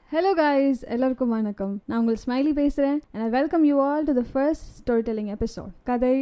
Hello guys, எல்லாருக்கும் வணக்கம். நான் உங்கள் ஸ்மைலி பேசுகிறேன் and I welcome you all to the first storytelling episode.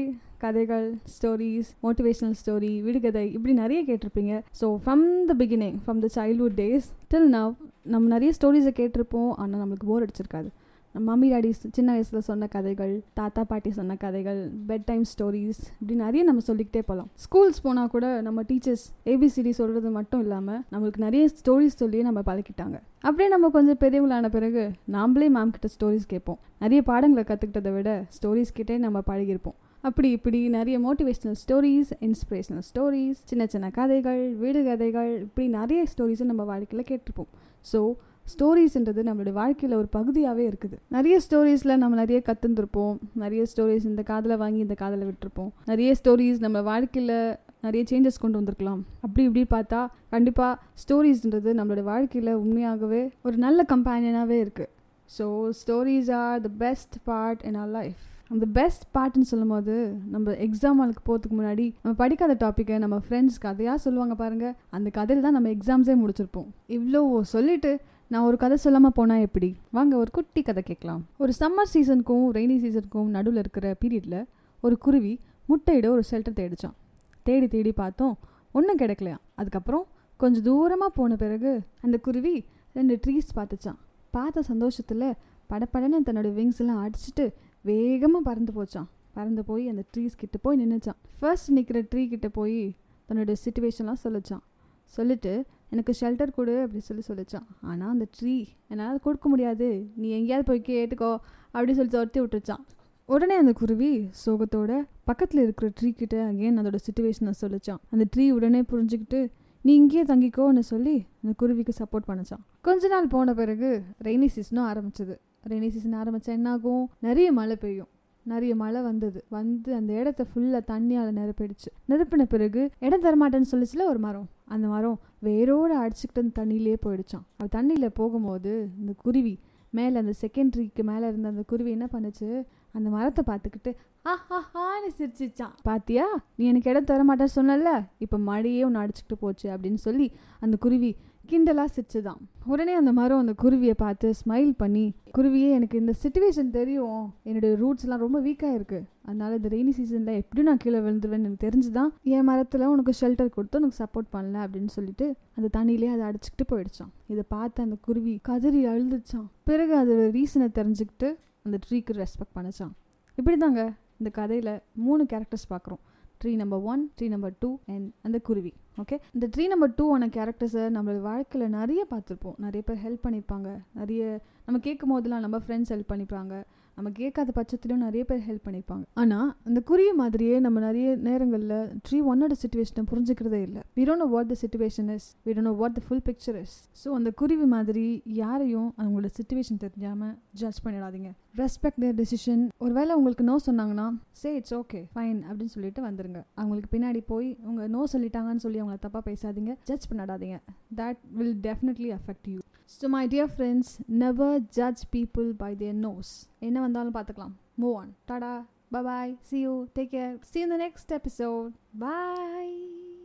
கதைகள், ஸ்டோரிஸ், மோட்டிவேஷனல் ஸ்டோரி, விடுகதை இப்படி நிறைய கேட்டிருப்பீங்க. So from the beginning, from the childhood days till now நம்ம நிறைய ஸ்டோரிஸை கேட்டிருப்போம். ஆனால் நம்மளுக்கு போர் அடிச்சிருக்காது. நம்ம மம்மி டாடி சின்ன வயசில் சொன்ன கதைகள், தாத்தா பாட்டி சொன்ன கதைகள், பெட் டைம் ஸ்டோரிஸ் இப்படி நிறைய நம்ம சொல்லிக்கிட்டே போகலாம். ஸ்கூல்ஸ் போனால் கூட நம்ம டீச்சர்ஸ் ஏபிசிடி சொல்கிறது மட்டும் இல்லாமல் நம்மளுக்கு நிறைய ஸ்டோரிஸ் சொல்லியே நம்ம பழக்கிட்டாங்க. அப்படியே நம்ம கொஞ்சம் பெரியவங்களான பிறகு நாம்ளே மேம் கிட்ட ஸ்டோரிஸ் கேட்போம். நிறைய பாடங்களை கற்றுக்கிட்டதை விட ஸ்டோரிஸ் கிட்டே நம்ம பழகிருப்போம். அப்படி இப்படி நிறைய மோட்டிவேஷ்னல் ஸ்டோரிஸ், இன்ஸ்பிரேஷனல் ஸ்டோரிஸ், சின்ன சின்ன கதைகள், வீடு கதைகள் இப்படி நிறைய ஸ்டோரிஸும் நம்ம வாழ்க்கையில் கேட்டிருப்போம். ஸோ ஸ்டோரிஸ்ன்றது நம்மளுடைய வாழ்க்கையில் ஒரு பகுதியாகவே இருக்குது. நிறைய ஸ்டோரிஸில் நம்ம நிறைய கற்றுந்துருப்போம். நிறைய ஸ்டோரிஸ் இந்த காதில் வாங்கி இந்த காதில் விட்டுருப்போம். நிறைய ஸ்டோரிஸ் நம்ம வாழ்க்கையில் நிறைய சேஞ்சஸ் கொண்டு வந்திருக்கலாம். அப்படி இப்படி பார்த்தா கண்டிப்பாக ஸ்டோரிஸ்ன்றது நம்மளோட வாழ்க்கையில் உண்மையாகவே ஒரு நல்ல கம்பேனியனாகவே இருக்குது. So stories are the best part in our life. அந்த பெஸ்ட் பார்ட்னு சொல்லும் போது நம்ம எக்ஸாம் ஹாலுக்கு போகிறதுக்கு முன்னாடி நம்ம படிக்காத டாப்பிக்கை நம்ம ஃப்ரெண்ட்ஸ் கதையாக சொல்லுவாங்க பாருங்கள். அந்த கதையில் தான் நம்ம எக்ஸாம்ஸே முடிச்சிருப்போம். இவ்வளோ சொல்லிவிட்டு நான் ஒரு கதை சொல்லாமல் போனால் எப்படி? வாங்க ஒரு குட்டி கதை கேட்கலாம். ஒரு சம்மர் சீசனுக்கும் ரெய்னி சீசனுக்கும் நடுவில் இருக்கிற பீரியடில் ஒரு குருவி முட்டையிட ஒரு ஷெல்டர் தேடிச்சான். தேடி பார்த்தோம், ஒன்றும் கிடைக்கலையாம். அதுக்கப்புறம் கொஞ்சம் தூரமாக போன பிறகு அந்த குருவி 2 ட்ரீஸ் பார்த்துச்சான். பார்த்த சந்தோஷத்தில் படப்படன்னு தன்னோட விங்ஸ் எல்லாம் அடிச்சுட்டு வேகமாக பறந்து போச்சான். பறந்து போய் அந்த ட்ரீஸ் கிட்ட போய் நின்றுச்சான். ஃபர்ஸ்ட் நிற்கிற ட்ரீ கிட்ட போய் தன்னோட சிச்சுவேஷன்லாம் சொல்லிச்சான். சொல்லிட்டு எனக்கு ஷெல்டர் கொடு அப்படி சொல்லிச்சான். ஆனால் அந்த ட்ரீ என்னால் கொடுக்க முடியாது, நீ எங்கேயாவது போய் கேட்டுக்கோ அப்படி சொல்லி துரத்தி விட்டுருச்சான். உடனே அந்த குருவி சோகத்தோட பக்கத்தில் இருக்கிற ட்ரீ கிட்ட அகேன் அதோட சிச்சுவேஷனை சொல்லிச்சான். அந்த ட்ரீ உடனே புரிஞ்சுக்கிட்டு நீ இங்கேயே தங்கிக்கோன்னு சொல்லி அந்த குருவிக்கு சப்போர்ட் பண்ணிச்சான். கொஞ்ச நாள் போன பிறகு ரெய்னி சீசனும் ஆரம்பிச்சது. ரெய்னி சீசன் ஆரம்பித்தா என்னாகும்? நிறைய மழை பெய்யும். நிறைய மழை வந்து அந்த இடத்த ஃபுல்லாக தண்ணியால் நிரப்பின பிறகு இடம் தரமாட்டேன்னு சொல்லிச்சுல ஒரு மரம். அந்த மரம் வேரோடு அடிச்சுக்கிட்டு அந்த தண்ணியிலே போயிடுச்சான். அது தண்ணியில் போகும்போது இந்த குருவி மேலே அந்த செகண்ட் ட்ரீக்கு மேலே இருந்த அந்த குருவி என்ன பண்ணுச்சு, அந்த மரத்தை பார்த்துக்கிட்டு ஆஹாஹான்னு சிரிச்சிச்சான். பாத்தியா, நீ எனக்கு இடம் தரமாட்டேன்னு சொன்னல, இப்போ மழையே ஒன்று அடிச்சுக்கிட்டு போச்சு அப்படின்னு சொல்லி அந்த குருவி கிண்டலாக சிரிச்சுதான். உடனே அந்த மரம் அந்த குருவியை பார்த்து ஸ்மைல் பண்ணி, குருவியே எனக்கு இந்த சிச்சுவேஷன் தெரியும், என்னுடைய ரூட்ஸ்லாம் ரொம்ப வீக்காக இருக்குது, அதனால இந்த ரெய்னி சீசனில் எப்படியும் நான் கீழே விழுந்துருவேன்னு எனக்கு தெரிஞ்சுதான் என் மரத்தில் உனக்கு ஷெல்டர் கொடுத்து உனக்கு சப்போர்ட் பண்ணல அப்படின்னு சொல்லிட்டு அந்த தண்ணியிலே அதை அடிச்சுக்கிட்டு போயிடுச்சான். இதை பார்த்து அந்த குருவி கதறி அழுதுச்சான். பிறகு அதோட ரீசனை தெரிஞ்சுக்கிட்டு அந்த ட்ரீக்கு ரெஸ்பெக்ட் பண்ணிச்சான். இப்படி தாங்க இந்த கதையில் 3 கேரக்டர்ஸ் பார்க்குறோம். Tree number 1, tree number 2 and அந்த குருவி. ஓகே, இந்த ட்ரீ நம்பர் 2 ஆன கேரக்டர்ஸை நம்மளோட வாழ்க்கையில் நிறைய பார்த்துருப்போம். நிறைய பேர் ஹெல்ப் பண்ணியிருப்பாங்க. நிறைய நம்ம கேட்கும் போதெல்லாம் நம்ம ஃப்ரெண்ட்ஸ் ஹெல்ப் பண்ணிப்பாங்க. நம்ம கேட்காத பட்சத்திலும் நிறைய பேர் ஹெல்ப் பண்ணியிருப்பாங்க. ஆனால் அந்த குருவி மாதிரியே நம்ம நிறைய நேரங்களில் ட்ரீ 1ஓட சிச்சுவேஷனை புரிஞ்சுக்கிறதே இல்லை. we don't know what the situation is, we don't know what the full picture is. So அந்த குருவி மாதிரி யாரையும் அவங்களோட சிச்சுவேஷன் தெரிஞ்சாமல் ஜட்ஜ் பண்ணிடாதீங்க. Respect their decision. ஒருவேளை உங்களுக்கு நோ சொன்னாங்கன்னா say it's okay, fine அப்படின்னு சொல்லிட்டு வந்துருங்க. அவங்களுக்கு பின்னாடி போய் அவங்க நோ சொல்லிட்டாங்கன்னு சொல்லி அவங்கள தப்பாக பேசாதீங்க, ஜட்ஜ் பண்ணாதீங்க. that will definitely affect you. So my dear friends, never judge people by their nose. என்ன வந்தாலும் பார்த்துக்கலாம். Move on. Tada. Bye bye. See you. Take care. See you in the next episode. Bye.